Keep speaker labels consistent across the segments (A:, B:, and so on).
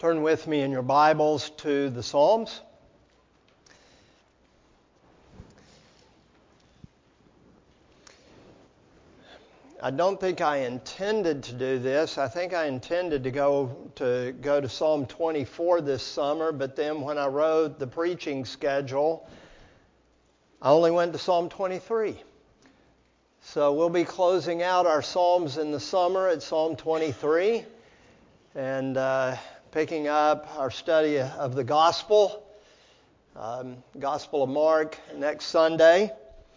A: Turn with me in your Bibles to the Psalms. I don't think I intended to do this. I think I intended to go to Psalm 24 this summer, but then when I wrote the preaching schedule, I only went to Psalm 23. So we'll be closing out our Psalms in the summer at Psalm 23 and picking up our study of the Gospel, Gospel of Mark, next Sunday.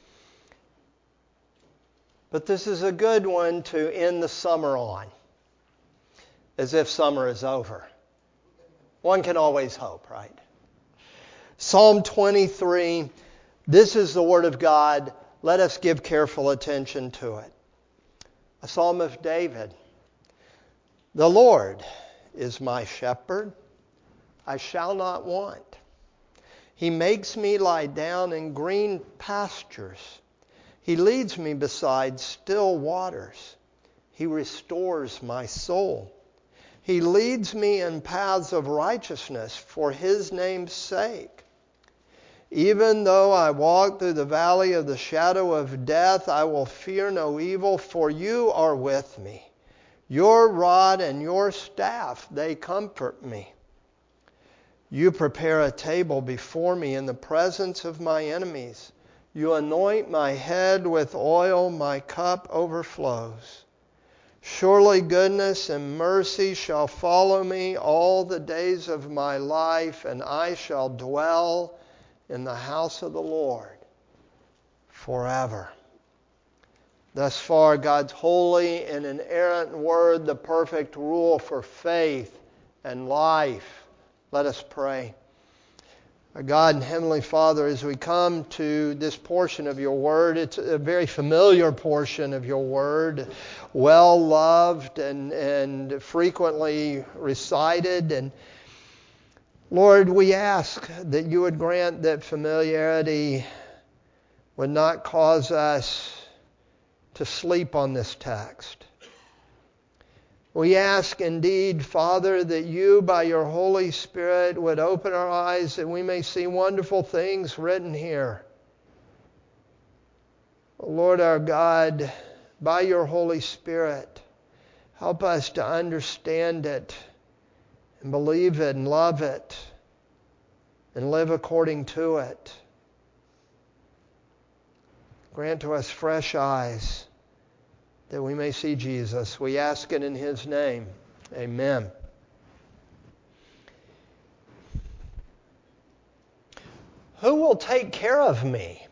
A: But this is a good one to end the summer on, as if summer is over. One can always hope, right? Psalm 23, this is the Word of God. Let us give careful attention to it. A psalm of David. The Lord is my shepherd, I shall not want. He makes me lie down in green pastures. He leads me beside still waters. He restores my soul. He leads me in paths of righteousness for His name's sake. Even though I walk through the valley of the shadow of death, I will fear no evil, for You are with me. Your rod and Your staff, they comfort me. You prepare a table before me in the presence of my enemies. You anoint my head with oil, my cup overflows. Surely goodness and mercy shall follow me all the days of my life, and I shall dwell in the house of the Lord forever. Thus far, God's holy and inerrant Word, the perfect rule for faith and life. Let us pray. Our God and Heavenly Father, as we come to this portion of Your Word, it's a very familiar portion of Your Word, well loved and frequently recited. And Lord, we ask that You would grant that familiarity would not cause us to sleep on this text. We ask indeed, Father, that You, by Your Holy Spirit, would open our eyes that we may see wonderful things written here. Lord our God, by Your Holy Spirit, help us to understand it and believe it and love it and live according to it. Grant to us fresh eyes that we may see Jesus. We ask it in His name. Amen. Who will take care of me?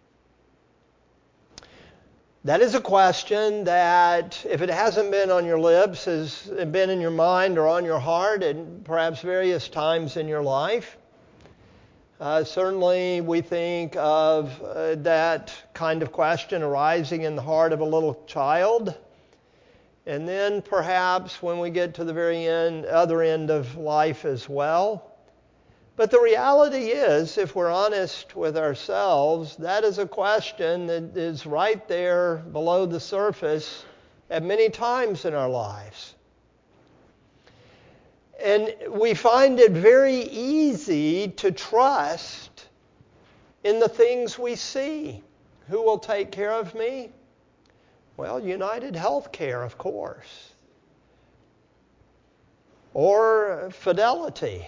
A: That is a question that, if it hasn't been on your lips, has been in your mind or on your heart at perhaps various times in your life. Certainly we think of that kind of question arising in the heart of a little child. And then perhaps when we get to the very other end of life as well. But the reality is, if we're honest with ourselves, that is a question that is right there below the surface at many times in our lives. And we find it very easy to trust in the things we see. Who will take care of me? Well, United Healthcare, of course. Or Fidelity.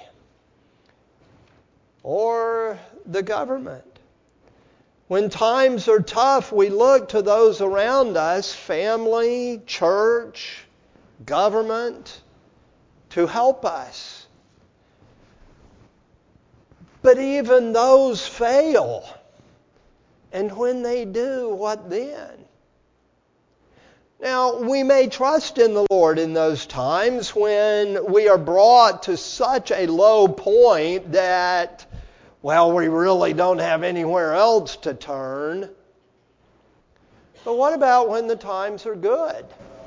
A: Or the government. When times are tough, we look to those around us, family, church, government, to help us. But even those fail. And when they do, what then? Now, we may trust in the Lord in those times when we are brought to such a low point that, well, we really don't have anywhere else to turn. But what about when the times are good?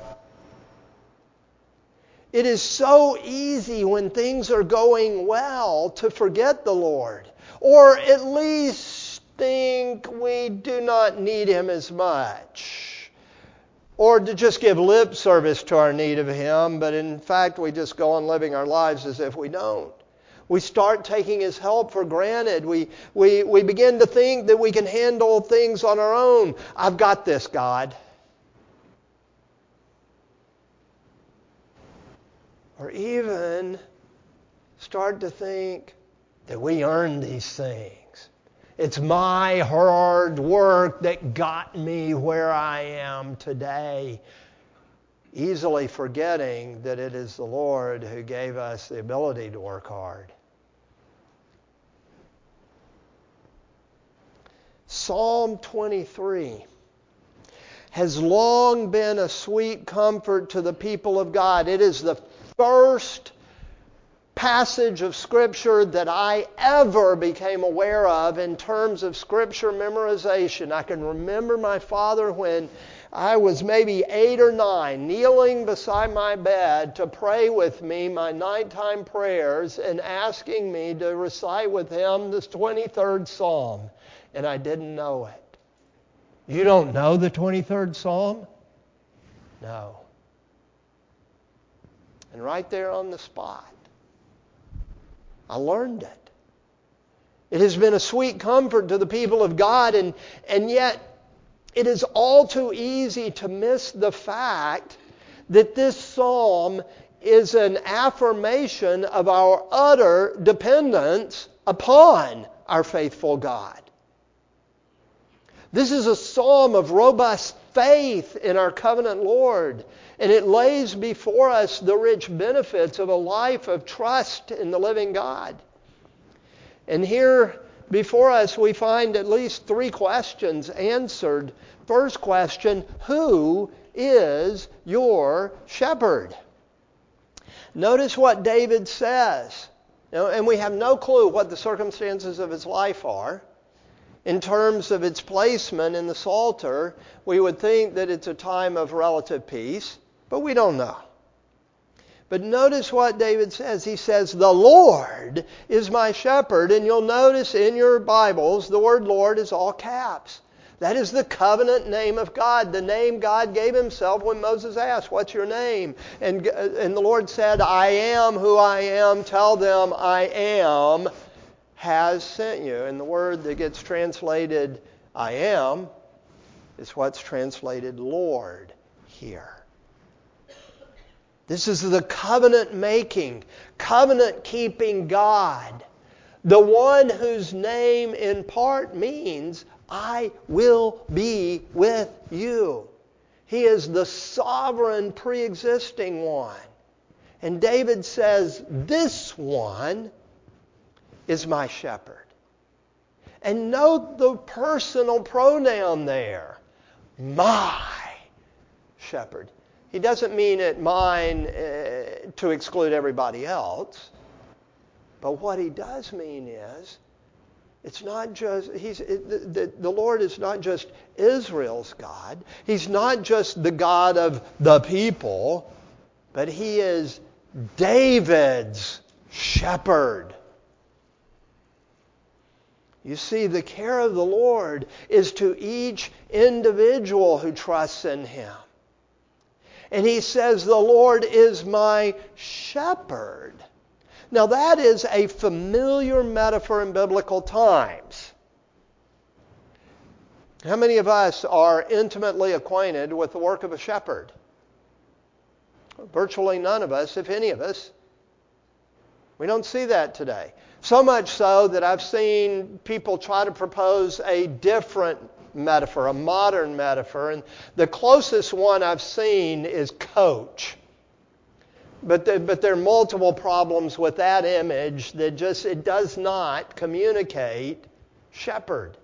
A: It is so easy when things are going well to forget the Lord, or at least think we do not need Him as much. or to just give lip service to our need of Him, but in fact we just go on living our lives as if we don't. We start taking His help for granted. We begin to think that we can handle things on our own. I've got this, God. Or even start to think that we earn these things. It's my hard work that got me where I am today. Easily forgetting that it is the Lord who gave us the ability to work hard. Psalm 23 has long been a sweet comfort to the people of God. It is the first passage of Scripture that I ever became aware of in terms of Scripture memorization. I can remember my father when I was maybe 8 or 9, kneeling beside my bed to pray with me my nighttime prayers and asking me to recite with him this 23rd Psalm. And I didn't know it. You don't know the 23rd Psalm? No. And right there on the spot, I learned it. It has been a sweet comfort to the people of God, and yet it is all too easy to miss the fact that this psalm is an affirmation of our utter dependence upon our faithful God. This is a psalm of robust faith in our covenant Lord, and it lays before us the rich benefits of a life of trust in the living God. And here before us we find at least 3 questions answered. First question, who is your shepherd? Notice what David says. And we have no clue what the circumstances of his life are. In terms of its placement in the Psalter, we would think that it's a time of relative peace, but we don't know. But notice what David says. He says, the Lord is my shepherd. And you'll notice in your Bibles, the word Lord is all caps. That is the covenant name of God, the name God gave Himself when Moses asked, what's your name? And the Lord said, I am who I am. Tell them I am has sent you. And the word that gets translated I am is what's translated Lord here. This is the covenant-making, covenant-keeping God. The one whose name in part means I will be with you. He is the sovereign pre-existing one. And David says, this one is my shepherd. And note the personal pronoun there. My shepherd. He doesn't mean it mine to exclude everybody else. But what he does mean is, it's not just, the Lord is not just Israel's God. He's not just the God of the people, but He is David's shepherd. You see, the care of the Lord is to each individual who trusts in Him. And He says, the Lord is my shepherd. Now that is a familiar metaphor in biblical times. How many of us are intimately acquainted with the work of a shepherd? Virtually none of us, if any of us. We don't see that today. So much so that I've seen people try to propose a different metaphor, a modern metaphor. And the closest one I've seen is coach. But there are multiple problems with that image that it does not communicate shepherd.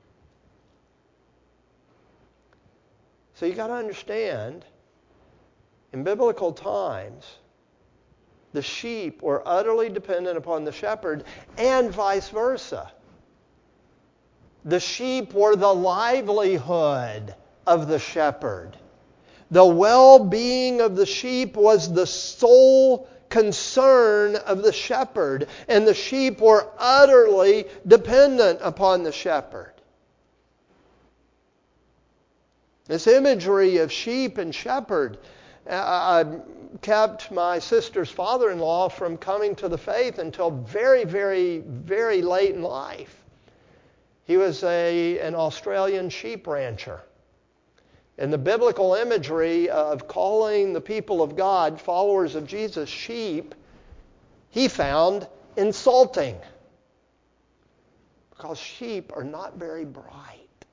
A: So you got to understand, in biblical times, the sheep were utterly dependent upon the shepherd, and vice versa. The sheep were the livelihood of the shepherd. The well-being of the sheep was the sole concern of the shepherd, and the sheep were utterly dependent upon the shepherd. This imagery of sheep and shepherd. I kept my sister's father-in-law from coming to the faith until very, very, very late in life. He was an Australian sheep rancher. And the biblical imagery of calling the people of God, followers of Jesus, sheep, he found insulting. Because sheep are not very bright.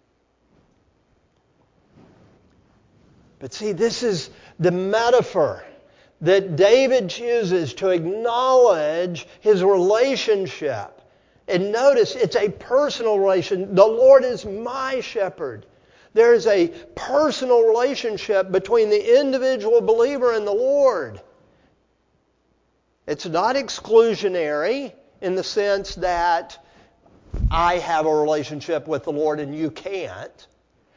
A: But see, this is the metaphor that David chooses to acknowledge his relationship. And notice, it's a personal relation. The Lord is my shepherd. There is a personal relationship between the individual believer and the Lord. It's not exclusionary in the sense that I have a relationship with the Lord and you can't.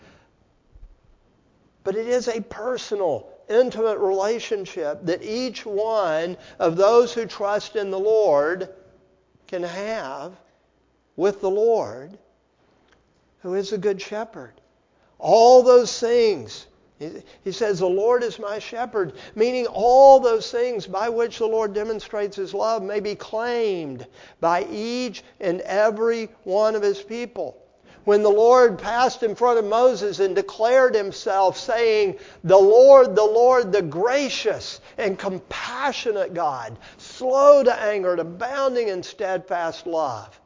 A: But it is a personal, intimate relationship that each one of those who trust in the Lord can have with the Lord, who is a good shepherd. All those things, he says, the Lord is my shepherd, meaning all those things by which the Lord demonstrates His love may be claimed by each and every one of His people. When the Lord passed in front of Moses and declared Himself, saying, the Lord, the gracious and compassionate God, slow to anger and abounding in steadfast love.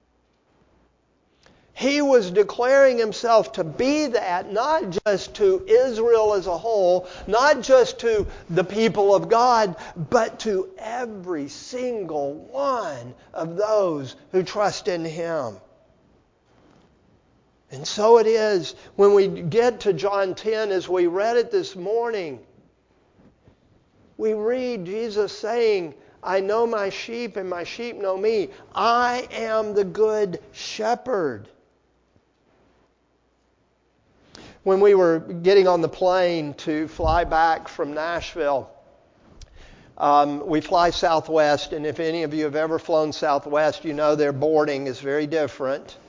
A: He was declaring Himself to be that, not just to Israel as a whole, not just to the people of God, but to every single one of those who trust in Him. And so it is when we get to John 10, as we read it this morning, we read Jesus saying, I know my sheep and my sheep know me. I am the good shepherd. When we were getting on the plane to fly back from Nashville, we fly Southwest, and if any of you have ever flown Southwest, you know their boarding is very different.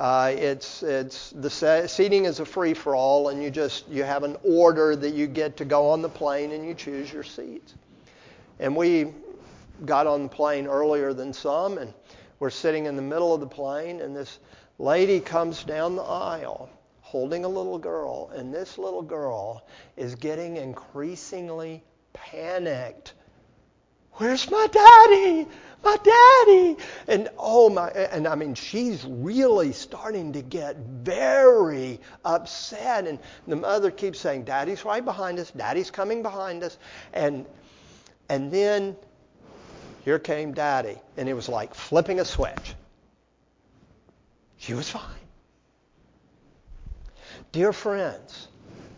A: The seating is a free-for-all, and you have an order that you get to go on the plane, and you choose your seats. And we got on the plane earlier than some, and we're sitting in the middle of the plane, and this lady comes down the aisle holding a little girl, and this little girl is getting increasingly panicked. Where's my daddy? My daddy! And I mean, she's really starting to get very upset. And the mother keeps saying, Daddy's right behind us. Daddy's coming behind us. And then here came Daddy. And it was like flipping a switch. She was fine. Dear friends,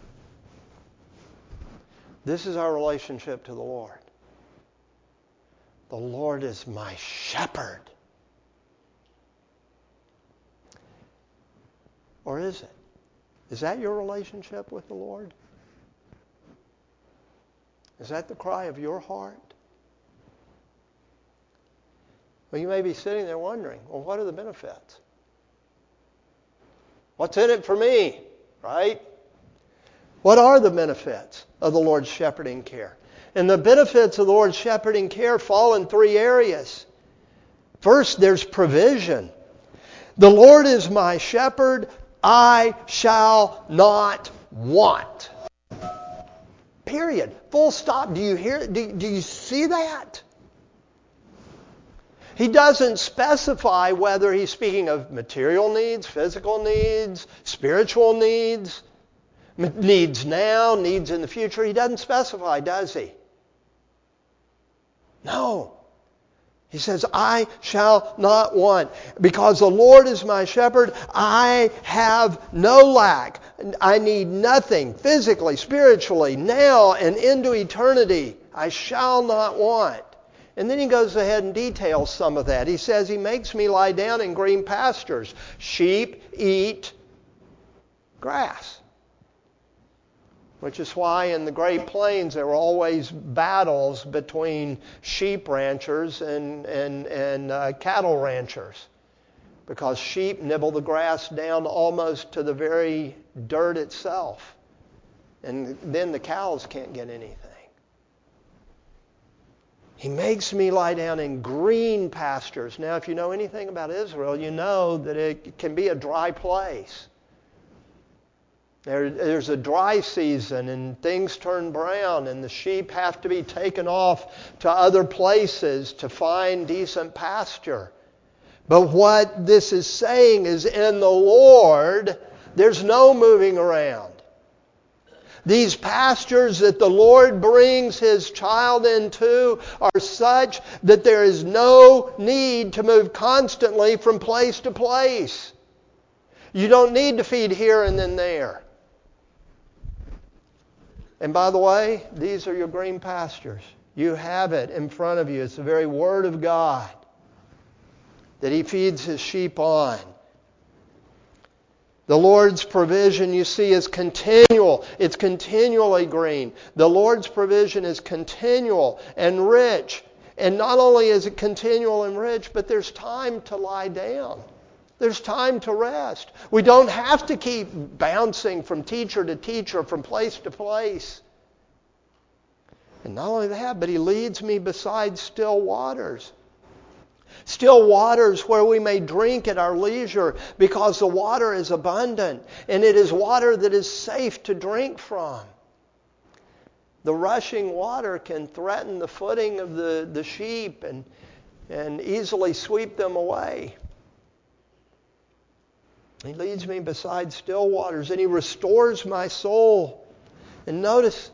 A: this is our relationship to the Lord. The Lord is my shepherd. Or is it? Is that your relationship with the Lord? Is that the cry of your heart? Well, you may be sitting there wondering, well, what are the benefits? What's in it for me? Right? What are the benefits of the Lord's shepherding care? And the benefits of the Lord's shepherding care fall in three areas. First, there's provision. The Lord is my shepherd, I shall not want. Period. Full stop. Do you hear? Do you see that? He doesn't specify whether he's speaking of material needs, physical needs, spiritual needs, needs now, needs in the future. He doesn't specify, does he? No. He says, I shall not want. Because the Lord is my shepherd, I have no lack. I need nothing physically, spiritually, now and into eternity. I shall not want. And then he goes ahead and details some of that. He says, He makes me lie down in green pastures. Sheep eat grass. Which is why in the Great Plains there were always battles between sheep ranchers and cattle ranchers. Because sheep nibble the grass down almost to the very dirt itself. And then the cows can't get anything. He makes me lie down in green pastures. Now, if you know anything about Israel, you know that it can be a dry place. There's a dry season and things turn brown and the sheep have to be taken off to other places to find decent pasture. But what this is saying is in the Lord, there's no moving around. These pastures that the Lord brings His child into are such that there is no need to move constantly from place to place. You don't need to feed here and then there. And by the way, these are your green pastures. You have it in front of you. It's the very Word of God that He feeds His sheep on. The Lord's provision, you see, is continual. It's continually green. The Lord's provision is continual and rich. And not only is it continual and rich, but there's time to lie down. There's time to rest. We don't have to keep bouncing from teacher to teacher, from place to place. And not only that, but He leads me beside still waters. Still waters where we may drink at our leisure because the water is abundant and it is water that is safe to drink from. The rushing water can threaten the footing of the sheep and easily sweep them away. He leads me beside still waters and He restores my soul. And notice,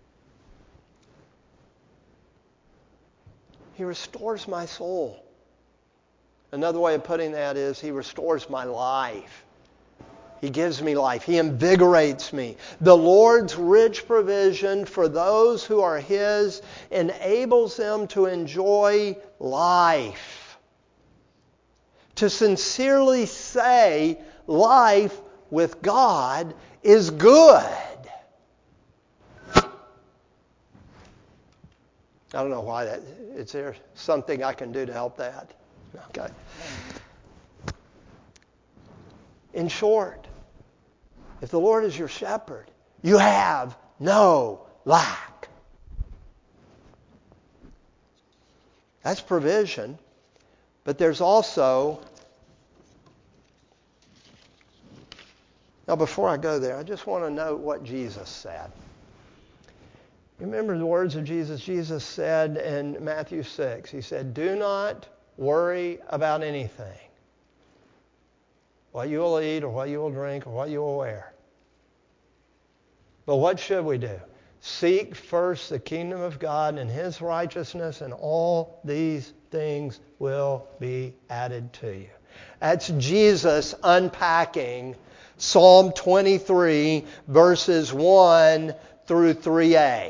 A: He restores my soul. Another way of putting that is He restores my life. He gives me life. He invigorates me. The Lord's rich provision for those who are His enables them to enjoy life. To sincerely say life with God is good. I don't know why that. Is there something I can do to help that? Okay. In short, if the Lord is your shepherd, you have no lack. That's provision. But there's also... Now, before I go there, I just want to note what Jesus said. You remember the words of Jesus? Jesus said in Matthew 6, He said, "Do not worry about anything. What you will eat or what you will drink or what you will wear. But what should we do? Seek first the kingdom of God and His righteousness, and all these things will be added to you." That's Jesus unpacking Psalm 23, verses 1 through 3a.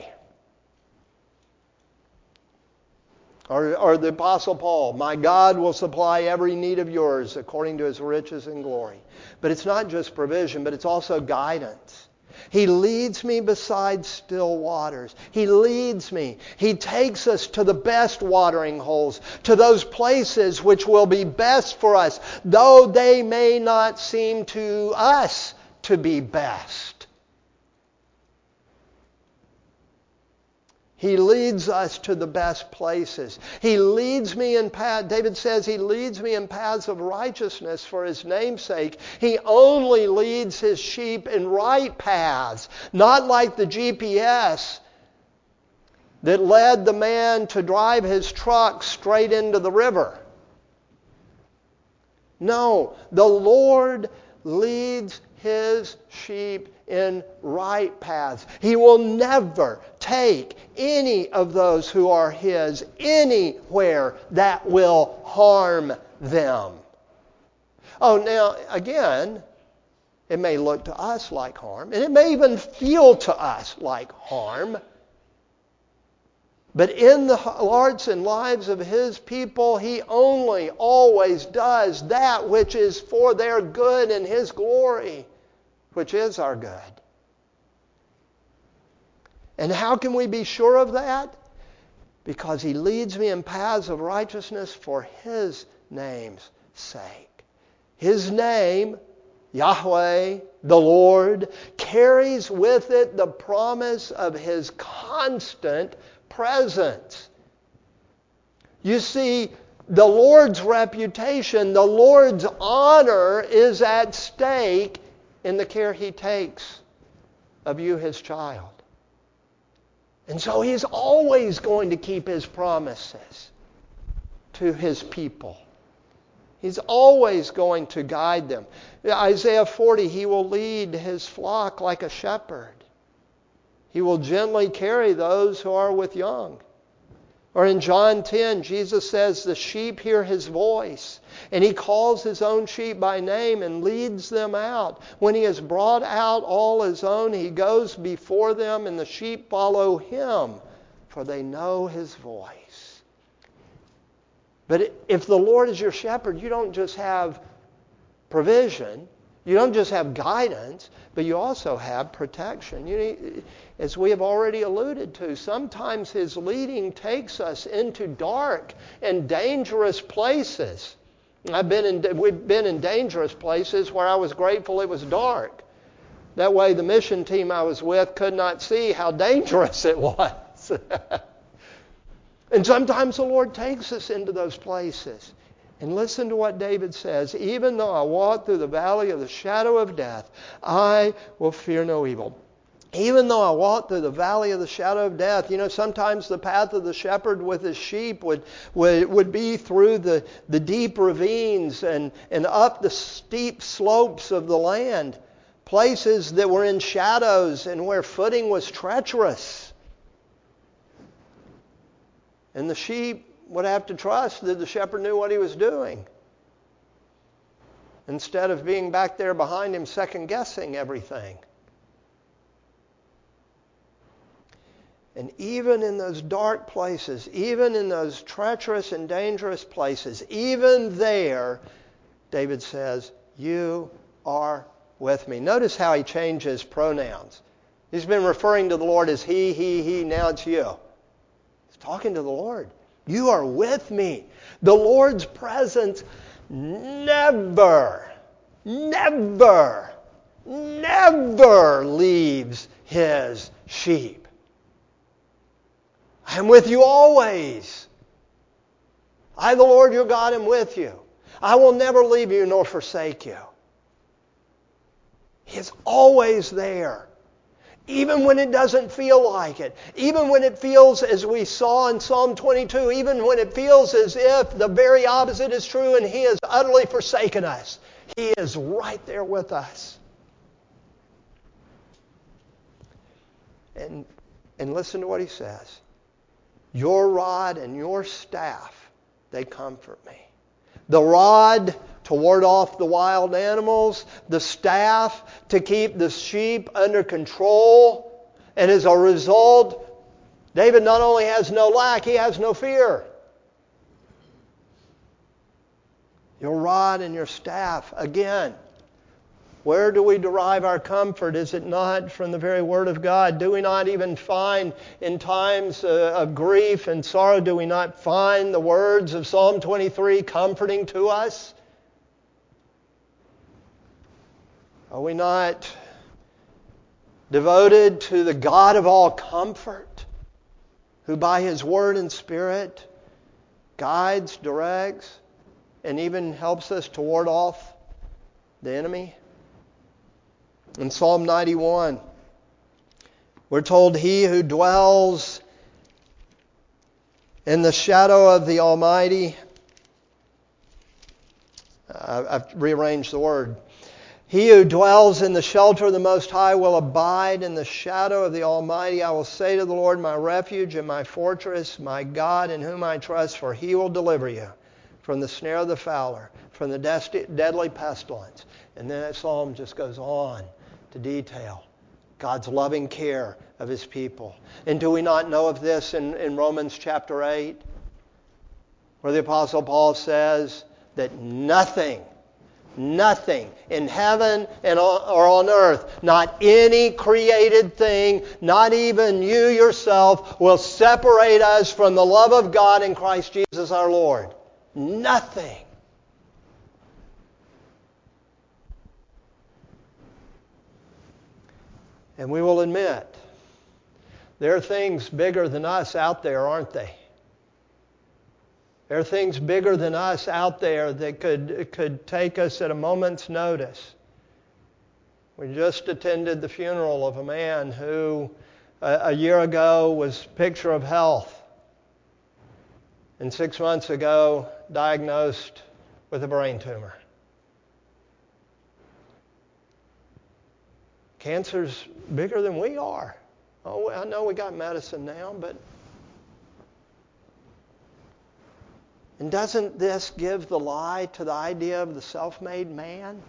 A: Or the Apostle Paul, "My God will supply every need of yours according to His riches and glory." But it's not just provision, but it's also guidance. He leads me beside still waters. He leads me. He takes us to the best watering holes, to those places which will be best for us, though they may not seem to us to be best. He leads us to the best places. He leads me in paths. David says He leads me in paths of righteousness for His name's sake. He only leads His sheep in right paths, not like the GPS that led the man to drive his truck straight into the river. No, the Lord leads His sheep in right paths. He will never take any of those who are His anywhere that will harm them. Oh, now, again, it may look to us like harm, and it may even feel to us like harm. But in the hearts and lives of His people, He only always does that which is for their good and His glory, which is our good. And how can we be sure of that? Because He leads me in paths of righteousness for His name's sake. His name, Yahweh, the Lord, carries with it the promise of His constant presence. You see, the Lord's reputation, the Lord's honor is at stake in the care He takes of you, His child. And so He's always going to keep His promises to His people. He's always going to guide them. Isaiah 40, He will lead His flock like a shepherd. He will gently carry those who are with young. Or in John 10, Jesus says, the sheep hear His voice, and He calls His own sheep by name and leads them out. When He has brought out all His own, He goes before them, and the sheep follow Him, for they know His voice. But if the Lord is your shepherd, you don't just have provision, you don't just have guidance, but you also have protection. As we have already alluded to, sometimes His leading takes us into dark and dangerous places. We've been in dangerous places where I was grateful it was dark. That way the mission team I was with could not see how dangerous it was. And sometimes the Lord takes us into those places. And listen to what David says. Even though I walk through the valley of the shadow of death, I will fear no evil. Even though I walk through the valley of the shadow of death, sometimes the path of the shepherd with his sheep would be through the deep ravines and up the steep slopes of the land. Places that were in shadows and where footing was treacherous. And the sheep would have to trust that the shepherd knew what he was doing, instead of being back there behind him second-guessing everything. And even in those dark places, even in those treacherous and dangerous places, even there, David says, you are with me. Notice how he changes pronouns. He's been referring to the Lord as he, now it's you. He's talking to the Lord. You are with me. The Lord's presence never leaves His sheep. I am with you always. I, the Lord your God, am with you. I will never leave you nor forsake you. He is always there. Even when it doesn't feel like it. Even when it feels, as we saw in Psalm 22, even when it feels as if the very opposite is true and He has utterly forsaken us. He is right there with us. And listen to what He says. Your rod and your staff, they comfort me. The rod to ward off the wild animals, the staff to keep the sheep under control. And as a result, David not only has no lack, he has no fear. Your rod and your staff, again, where do we derive our comfort? Is it not from the very Word of God? Do we not even find in times of grief and sorrow, do we not find the words of Psalm 23 comforting to us? Are we not devoted to the God of all comfort, who by His Word and Spirit guides, directs, and even helps us to ward off the enemy? In Psalm 91, we're told, He who dwells in the shadow of the Almighty, I've rearranged the word. He who dwells in the shelter of the Most High will abide in the shadow of the Almighty. I will say to the Lord, my refuge and my fortress, my God in whom I trust, for He will deliver you from the snare of the fowler, from the deadly pestilence. And then that psalm just goes on to detail God's loving care of His people. And do we not know of this in Romans chapter 8, where the Apostle Paul says that nothing in heaven or on earth, not any created thing, not even you yourself, will separate us from the love of God in Christ Jesus our Lord. Nothing. And we will admit, there are things bigger than us out there, aren't they? There are things bigger than us out there that could take us at a moment's notice. We just attended the funeral of a man who a year ago was a picture of health. And 6 months ago, diagnosed with a brain tumor. Cancer's bigger than we are. Oh, I know we got medicine now, but... And doesn't this give the lie to the idea of the self-made man?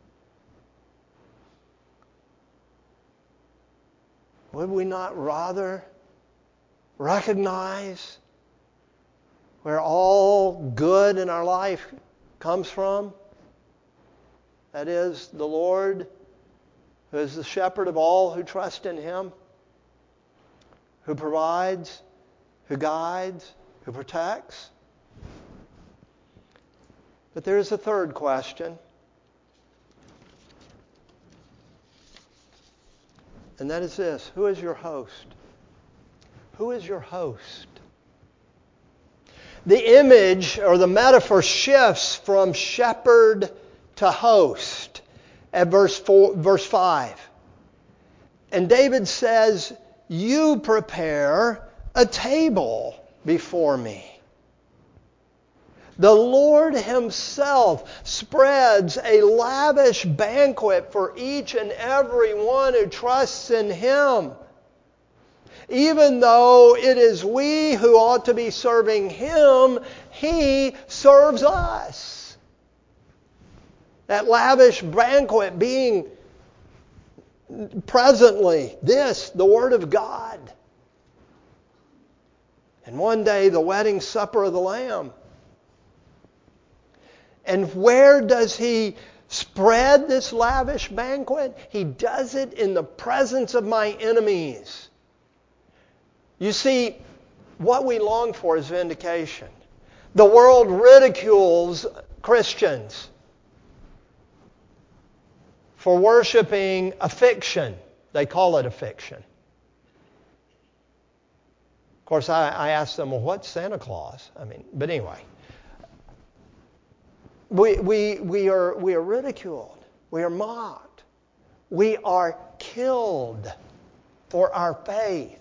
A: Would we not rather recognize where all good in our life comes from? That is, the Lord, who is the shepherd of all who trust in Him, who provides, who guides, who protects. But there is a third question. And that is this: who is your host? Who is your host? The image or the metaphor shifts from shepherd to host at verse 5. And David says, "You prepare a table before me." The Lord Himself spreads a lavish banquet for each and every one who trusts in Him. Even though it is we who ought to be serving Him, He serves us. That lavish banquet being presently this, the Word of God. And one day, the wedding supper of the Lamb. And where does He spread this lavish banquet? He does it in the presence of my enemies. You see, what we long for is vindication. The world ridicules Christians for worshiping a fiction. They call it a fiction. Of course, I asked them, well, what's Santa Claus? But anyway. We are ridiculed. We are mocked. We are killed for our faith.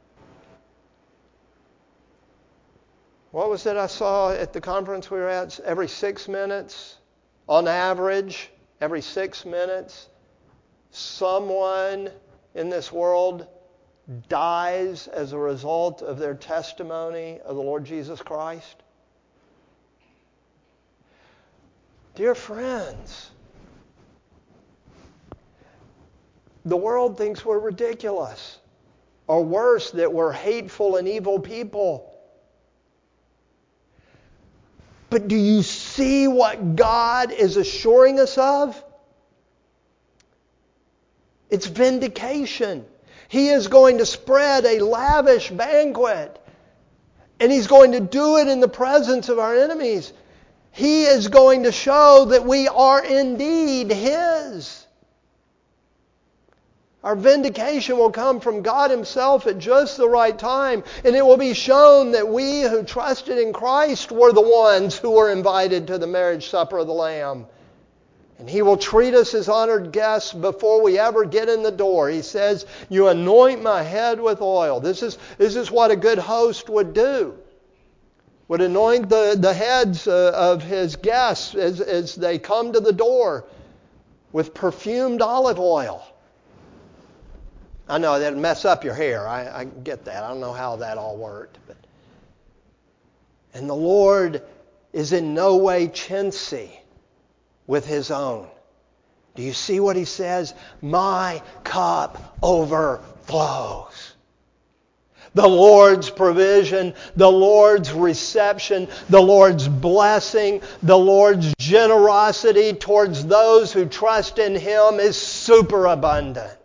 A: What was it I saw at the conference we were at? Every 6 minutes, on average, every 6 minutes, someone in this world dies as a result of their testimony of the Lord Jesus Christ. Dear friends, the world thinks we're ridiculous, or worse, that we're hateful and evil people. But do you see what God is assuring us of? It's vindication. He is going to spread a lavish banquet, and He's going to do it in the presence of our enemies. He is going to show that we are indeed His. Our vindication will come from God Himself at just the right time. And it will be shown that we who trusted in Christ were the ones who were invited to the marriage supper of the Lamb. And He will treat us as honored guests before we ever get in the door. He says, "You anoint my head with oil." This is what a good host would do. Would anoint the heads of his guests as they come to the door with perfumed olive oil. I know that'd mess up your hair. I get that. I don't know how that all worked. And the Lord is in no way chintzy with His own. Do you see what He says? My cup overflows. The Lord's provision, the Lord's reception, the Lord's blessing, the Lord's generosity towards those who trust in Him is superabundant.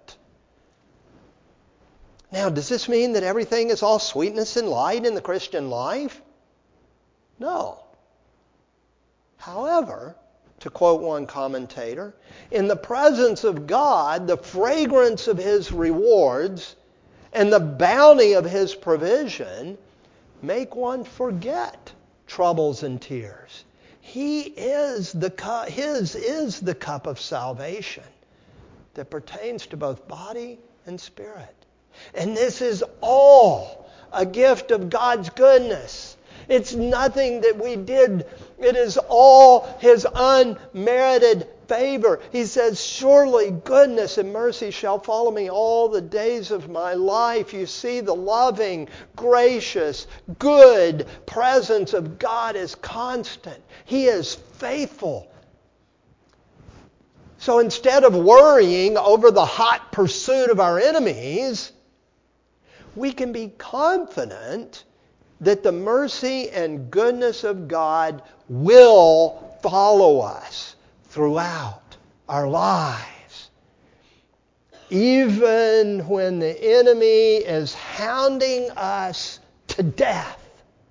A: Now, does this mean that everything is all sweetness and light in the Christian life? No. However, to quote one commentator. In the presence of God, the fragrance of His rewards and the bounty of His provision make one forget troubles and tears. His is the cup of salvation that pertains to both body and spirit. And this is all a gift of God's goodness. It's nothing that we did. It is all His unmerited favor. He says, surely goodness and mercy shall follow me all the days of my life. You see, the loving, gracious, good presence of God is constant. He is faithful. So instead of worrying over the hot pursuit of our enemies, we can be confident that the mercy and goodness of God will follow us throughout our lives. Even when the enemy is hounding us to death,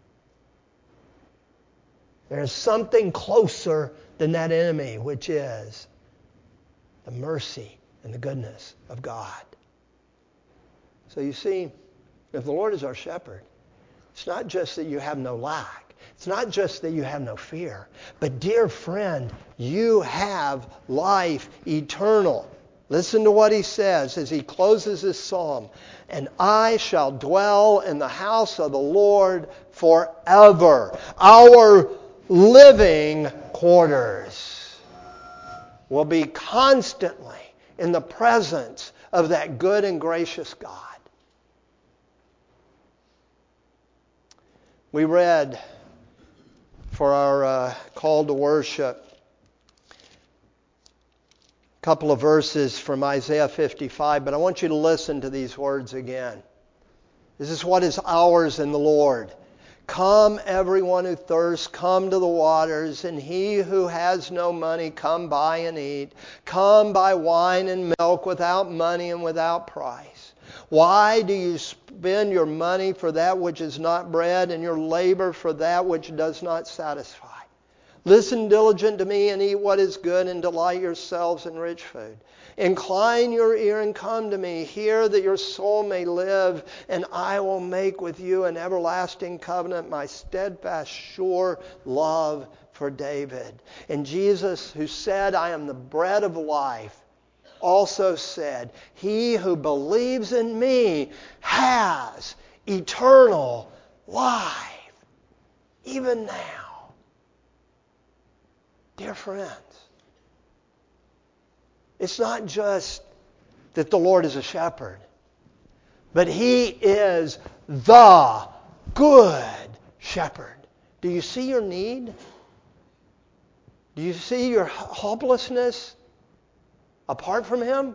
A: there's something closer than that enemy, which is the mercy and the goodness of God. So you see, if the Lord is our shepherd, it's not just that you have no lack. It's not just that you have no fear. But dear friend, you have life eternal. Listen to what he says as he closes this psalm. And I shall dwell in the house of the Lord forever. Our living quarters will be constantly in the presence of that good and gracious God. We read for our call to worship a couple of verses from Isaiah 55, but I want you to listen to these words again. This is what is ours in the Lord. Come, everyone who thirsts, come to the waters, and he who has no money, come buy and eat. Come buy wine and milk without money and without price. Why do you spend your money for that which is not bread, and your labor for that which does not satisfy? Listen diligent to me and eat what is good, and delight yourselves in rich food. Incline your ear and come to me. Hear that your soul may live, and I will make with you an everlasting covenant, my steadfast, sure love for David. And Jesus, who said, I am the bread of life, also said, he who believes in me has eternal life, even now. Dear friends, it's not just that the Lord is a shepherd, but He is the good shepherd. Do you see your need? Do you see your hopelessness apart from Him?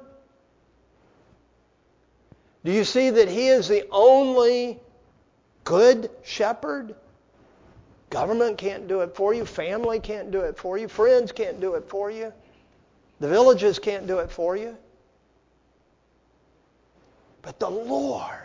A: Do you see that He is the only good shepherd? Government can't do it for you. Family can't do it for you. Friends can't do it for you. The villages can't do it for you. But the Lord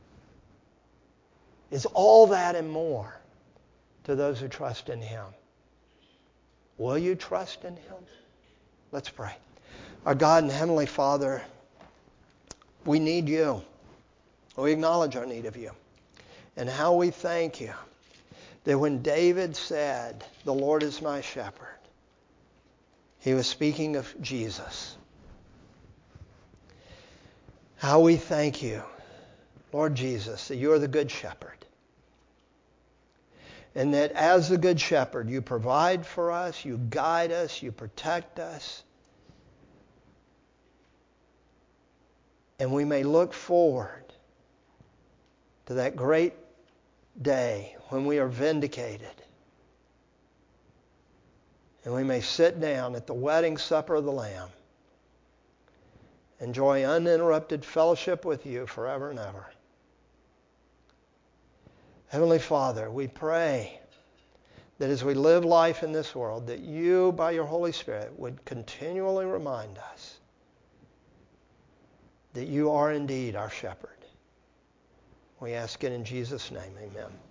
A: is all that and more to those who trust in Him. Will you trust in Him? Let's pray. Our God and Heavenly Father, we need You. We acknowledge our need of You. And how we thank You that when David said, the Lord is my shepherd, he was speaking of Jesus. How we thank You, Lord Jesus, that You are the good shepherd. And that as the good shepherd, You provide for us, You guide us, You protect us. And we may look forward to that great day when we are vindicated. And we may sit down at the wedding supper of the Lamb, enjoy uninterrupted fellowship with You forever and ever. Heavenly Father, we pray that as we live life in this world, that You, by Your Holy Spirit, would continually remind us that You are indeed our shepherd. We ask it in Jesus' name. Amen.